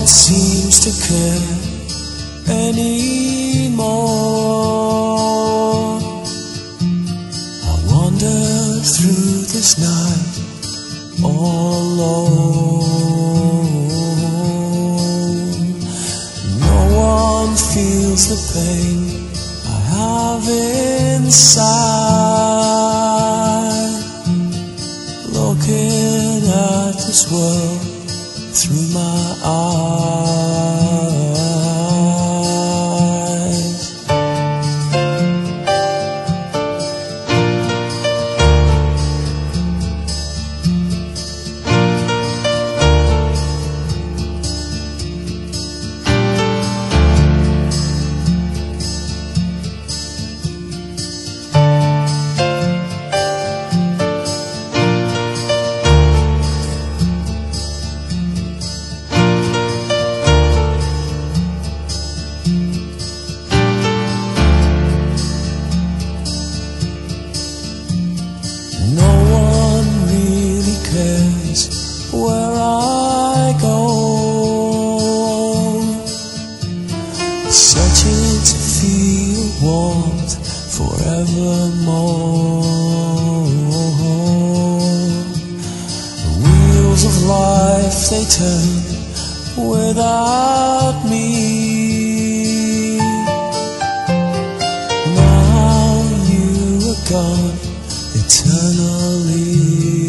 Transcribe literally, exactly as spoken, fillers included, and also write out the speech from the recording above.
one seems to care anymore. I wander through this night all alone. No one feels the pain I have inside, looking at this world through my eyes. No one really cares where I go, searching to feel warmth forevermore. The wheels of life, they turn without me. Now you are gone eternally.